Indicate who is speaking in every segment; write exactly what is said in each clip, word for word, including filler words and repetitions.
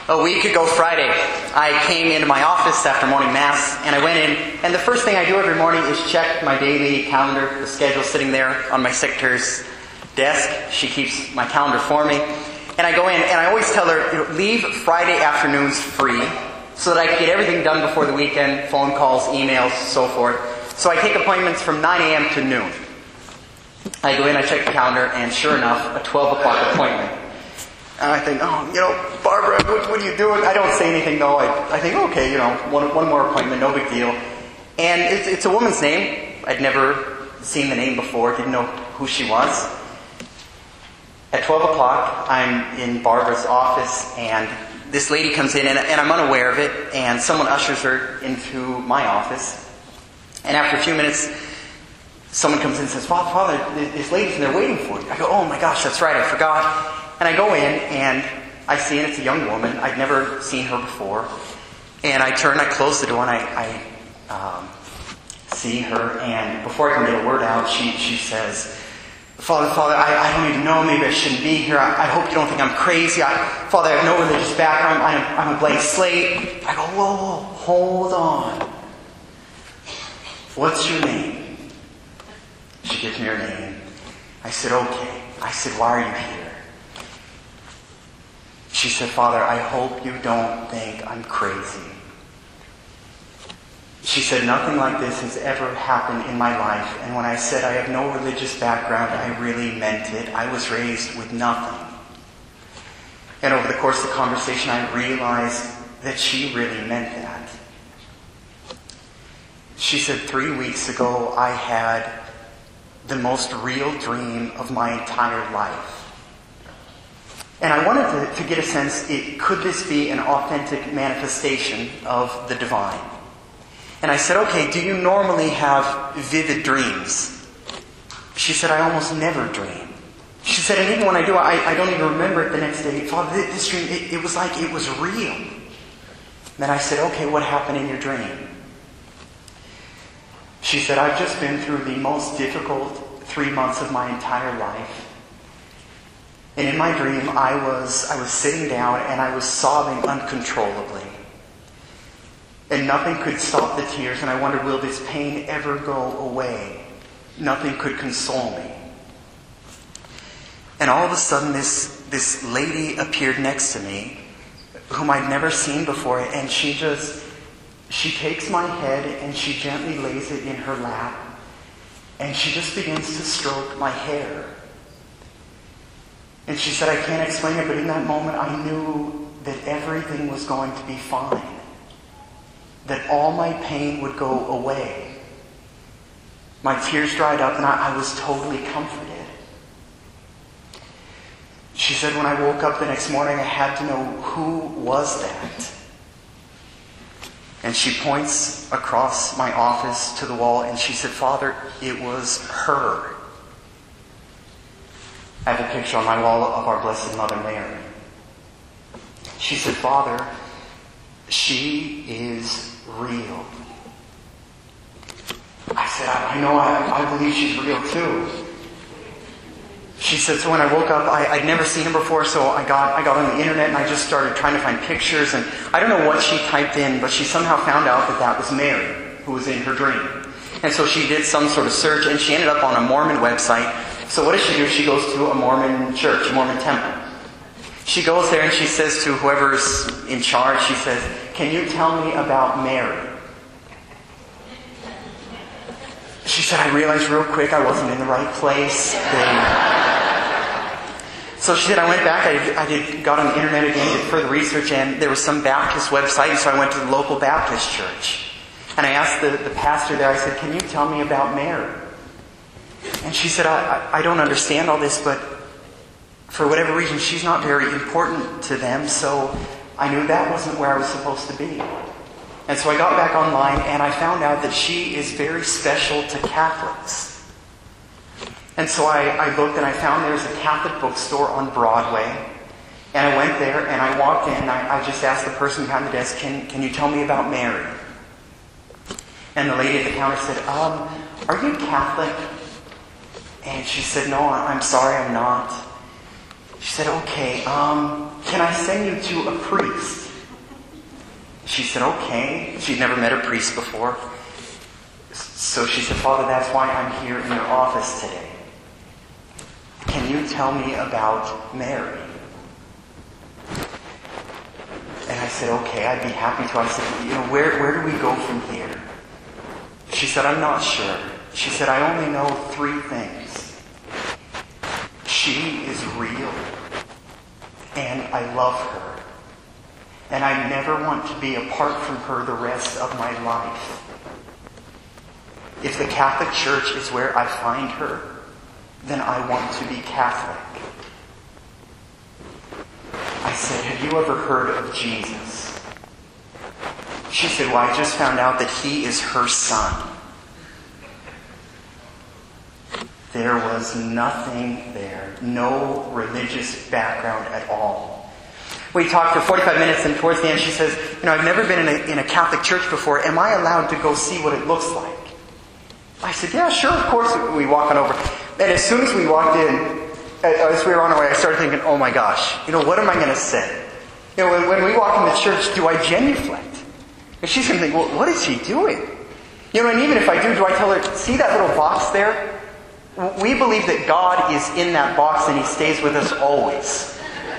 Speaker 1: A week ago Friday, I came into my office after morning mass, and I went in, and the first thing I do every morning is check my daily calendar, the schedule sitting there on my secretary's desk. She keeps my calendar for me. And I go in, and I always tell her, you know, leave Friday afternoons free so that I can get everything done before the weekend, phone calls, emails, so forth. So I take appointments from nine a.m. to noon. I go in, I check the calendar, and sure enough, a twelve o'clock appointment. And I think, oh, you know, Barbara, what, what are you doing? I don't say anything, though. I, I think, okay, you know, one, one more appointment, no big deal. And it's, it's a woman's name. I'd never seen the name before, didn't know who she was. At twelve o'clock, I'm in Barbara's office, and this lady comes in, and, and I'm unaware of it, and someone ushers her into my office. And after a few minutes, someone comes in and says, Father, Father, this lady's in there waiting for you. I go, oh my gosh, that's right, I forgot. And I go in, and I see, and it's a young woman. I'd never seen her before. And I turn, I close the door, and I, I um, see her, and before I can get a word out, she, she says, Father, Father, I, I don't even know, maybe I shouldn't be here. I, I hope you don't think I'm crazy. I, Father, I have no religious background. I'm, I'm a blank slate. I go, whoa, whoa, hold on. What's your name? She gives me her name. I said, okay. I said, why are you here? She said, Father, I hope you don't think I'm crazy. She said, nothing like this has ever happened in my life. And when I said I have no religious background, I really meant it. I was raised with nothing. And over the course of the conversation, I realized that she really meant that. She said, three weeks ago, I had the most real dream of my entire life. And I wanted to, to get a sense, it, could this be an authentic manifestation of the divine? And I said, okay, do you normally have vivid dreams? She said, I almost never dream. She said, and even when I do, I, I don't even remember it the next day. Father, this dream, it, it was like it was real. Then I said, okay, what happened in your dream? She said, I've just been through the most difficult three months of my entire life. And in my dream, I was I was sitting down and I was sobbing uncontrollably. And nothing could stop the tears, and I wondered, will this pain ever go away? Nothing could console me. And all of a sudden, this, this lady appeared next to me, whom I'd never seen before, and she just, she takes my head and she gently lays it in her lap, and she just begins to stroke my hair. And she said, I can't explain it, but in that moment I knew that everything was going to be fine. That all my pain would go away. My tears dried up and I, I was totally comforted. She said, when I woke up the next morning, I had to know, who was that? And she points across my office to the wall and she said, Father, it was her. I have a picture on my wall of our Blessed Mother Mary. She said, Father, she is real. I said, I, I know, I, I believe she's real too. She said, so when I woke up, I, I'd never seen her before, so I got I got on the internet and I just started trying to find pictures, and I don't know what she typed in, but she somehow found out that that was Mary, who was in her dream. And so she did some sort of search, and she ended up on a Mormon website. So what does she do? She goes to a Mormon church, a Mormon temple. She goes there and she says to whoever's in charge, she says, can you tell me about Mary? She said, I realized real quick I wasn't in the right place. They... So she said, I went back, I, did, I did, got on the internet again, did further research, and there was some Baptist website, so I went to the local Baptist church. And I asked the, the pastor there, I said, can you tell me about Mary? And she said, I, I, I don't understand all this, but for whatever reason, she's not very important to them, so I knew that wasn't where I was supposed to be. And so I got back online, and I found out that she is very special to Catholics. And so I, I looked, and I found there's a Catholic bookstore on Broadway. And I went there, and I walked in, and I, I just asked the person behind the desk, can, can you tell me about Mary? And the lady at the counter said, um, are you Catholic? And she said, no, I'm sorry, I'm not. She said, okay, um, can I send you to a priest? She said, okay. She'd never met a priest before. So she said, Father, that's why I'm here in your office today. Can you tell me about Mary? And I said, okay, I'd be happy to. I said, you know, where, where do we go from here? She said, I'm not sure. She said, I only know three things. She is real, and I love her, and I never want to be apart from her the rest of my life. If the Catholic Church is where I find her, then I want to be Catholic. I said, have you ever heard of Jesus? She said, well, I just found out that he is her son. There was nothing there. No religious background at all. We talked for forty-five minutes, and towards the end she says, you know, I've never been in a, in a Catholic church before. Am I allowed to go see what it looks like? I said, yeah, sure, of course. We walk on over. And as soon as we walked in, as we were on our way, I started thinking, oh my gosh, you know, what am I going to say? You know, when, when we walk in the church, do I genuflect? And she's going to think, well, what is she doing? You know, and even if I do, do I tell her, see that little box there? We believe that God is in that box and he stays with us always.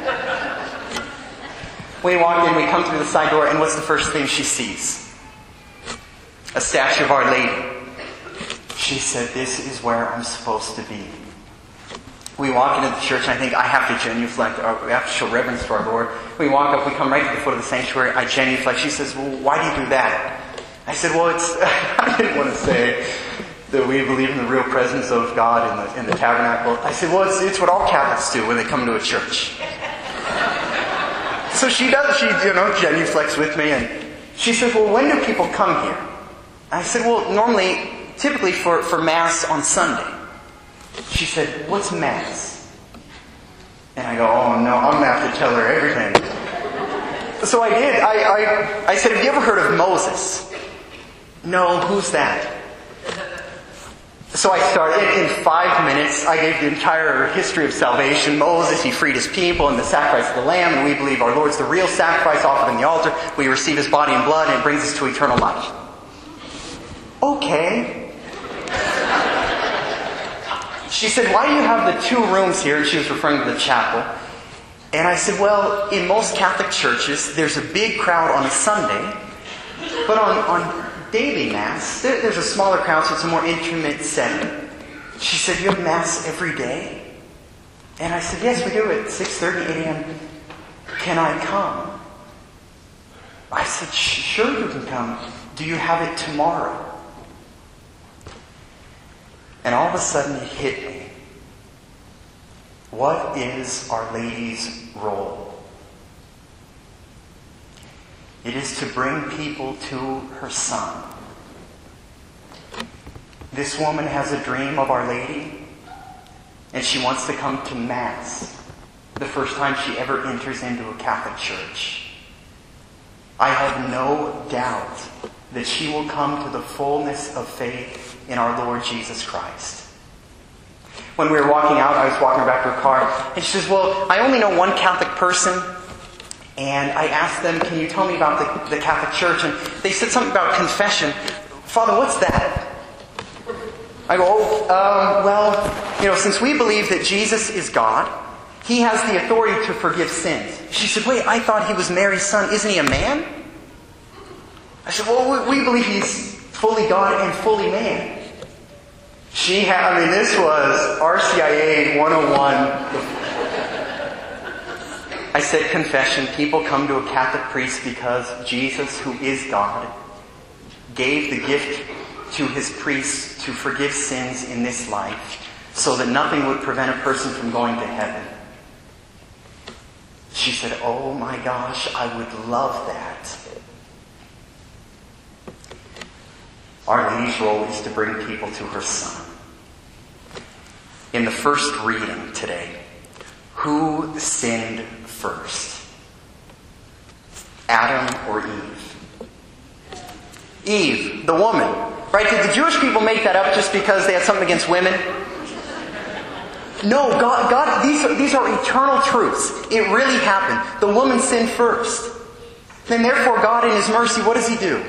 Speaker 1: We walk in, we come through the side door, and what's the first thing she sees? A statue of Our Lady. She said, this is where I'm supposed to be. We walk into the church, and I think, I have to genuflect. Or we have to show reverence to our Lord. We walk up, we come right to the foot of the sanctuary. I genuflect. She says, well, why do you do that? I said, well, it's, I didn't want to say that we believe in the real presence of God in the, in the tabernacle. I said, well, it's, it's what all Catholics do when they come to a church. So she does, she, you know, genuflects with me, and she says, well, when do people come here? I said, well, normally, typically for, for Mass on Sunday. She said, what's Mass? And I go, oh no, I'm going to have to tell her everything. So I did. I, I, I said, have you ever heard of Moses? No, who's that? So I started, in five minutes, I gave the entire history of salvation. Moses, he freed his people, and the sacrifice of the Lamb, and we believe our Lord's the real sacrifice offered in the altar. We receive his body and blood, and it brings us to eternal life. Okay. She said, why do you have the two rooms here? And she was referring to the chapel. And I said, well, in most Catholic churches, there's a big crowd on a Sunday, but on, on daily Mass, there, there's a smaller crowd, so it's a more intimate setting. She said, you have Mass every day? And I said, yes, we do at six thirty a.m. Can I come? I said, sure you can come. Do you have it tomorrow? And all of a sudden it hit me. What is Our Lady's role? It is to bring people to her Son. This woman has a dream of Our Lady, and she wants to come to Mass the first time she ever enters into a Catholic church. I have no doubt that she will come to the fullness of faith in our Lord Jesus Christ. When we were walking out, I was walking her back to her car, and she says, well, I only know one Catholic person, and I asked them, can you tell me about the, the Catholic Church? And they said something about confession. Father, what's that? I go, oh, um, well, you know, since we believe that Jesus is God, he has the authority to forgive sins. She said, wait, I thought he was Mary's son. Isn't he a man? I said, well, we believe he's fully God and fully man. She had, I mean, this was R C I A one oh one. I said, confession. People come to a Catholic priest because Jesus, who is God, gave the gift to his priests to forgive sins in this life so that nothing would prevent a person from going to heaven. She said, oh my gosh, I would love that. Our Lady's role is to bring people to her Son. In the first reading today, who sinned first? Adam or Eve? Eve, the woman. Right? Did the Jewish people make that up just because they had something against women? No, God, God these, are, these are eternal truths. It really happened. The woman sinned first. Then therefore God in His mercy, what does He do?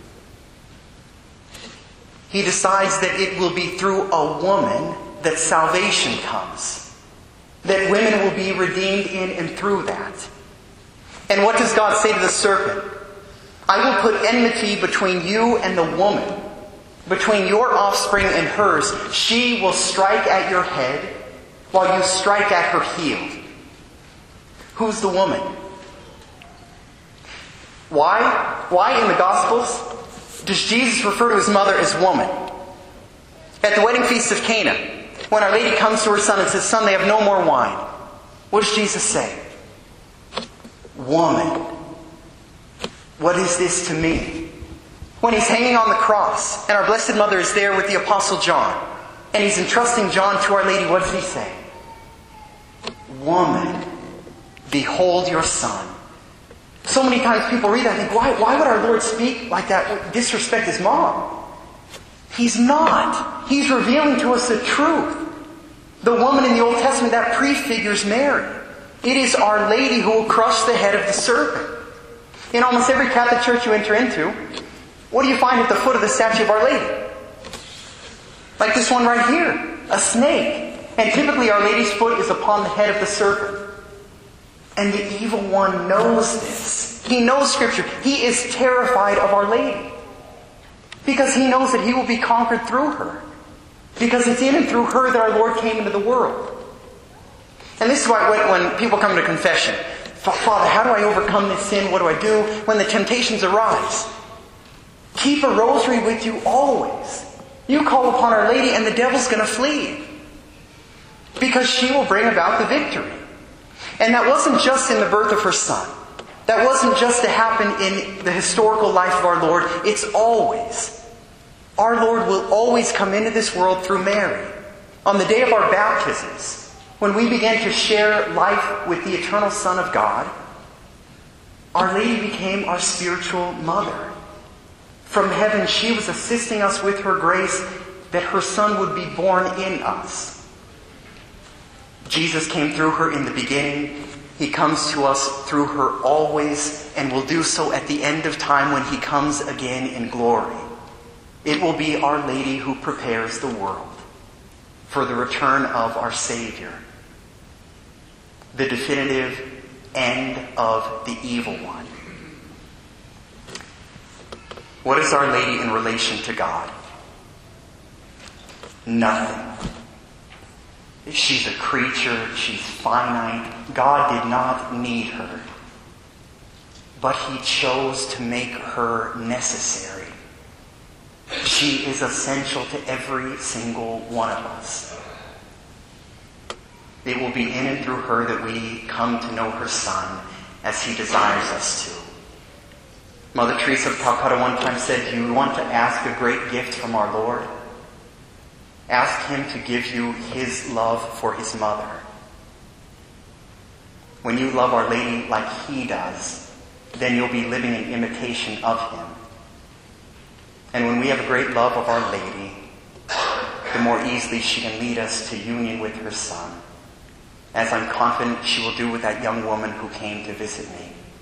Speaker 1: He decides that it will be through a woman that salvation comes. That women will be redeemed in and through that. And what does God say to the serpent? I will put enmity between you and the woman, between your offspring and hers. She will strike at your head, while you strike at her heel. Who's the woman? Why? Why in the Gospels does Jesus refer to His mother as woman? At the wedding feast of Cana, when Our Lady comes to her son and says, Son, they have no more wine. What does Jesus say? Woman, what is this to me? When He's hanging on the cross, and our Blessed Mother is there with the Apostle John, and He's entrusting John to Our Lady, what does He say? Woman, behold your son. So many times people read that and think, why, why would our Lord speak like that, disrespect His mom? He's not. He's revealing to us the truth. The woman in the Old Testament, that prefigures Mary. It is Our Lady who will crush the head of the serpent. In almost every Catholic church you enter into, what do you find at the foot of the statue of Our Lady? Like this one right here, a snake. And typically Our Lady's foot is upon the head of the serpent. And the evil one knows this. He knows Scripture. He is terrified of Our Lady. Because he knows that he will be conquered through her. Because it's in and through her that our Lord came into the world. And this is why when people come to confession, Father, how do I overcome this sin? What do I do? When the temptations arise, keep a rosary with you always. You call upon Our Lady and the devil's going to flee. Because she will bring about the victory. And that wasn't just in the birth of her son. That wasn't just to happen in the historical life of our Lord. It's always. Our Lord will always come into this world through Mary. On the day of our baptisms, when we began to share life with the eternal Son of God, Our Lady became our spiritual mother. From heaven, she was assisting us with her grace that her Son would be born in us. Jesus came through her in the beginning. He comes to us through her always, and will do so at the end of time when He comes again in glory. It will be Our Lady who prepares the world for the return of our Savior. The definitive end of the evil one. What is Our Lady in relation to God? Nothing. She's a creature. She's finite. God did not need her. But He chose to make her necessary. She is essential to every single one of us. It will be in and through her that we come to know her Son as He desires us to. Mother Teresa of Calcutta one time said, do you want to ask a great gift from our Lord? Ask Him to give you His love for His mother. When you love Our Lady like He does, then you'll be living in imitation of Him. And when we have a great love of Our Lady, the more easily she can lead us to union with her Son, as I'm confident she will do with that young woman who came to visit me.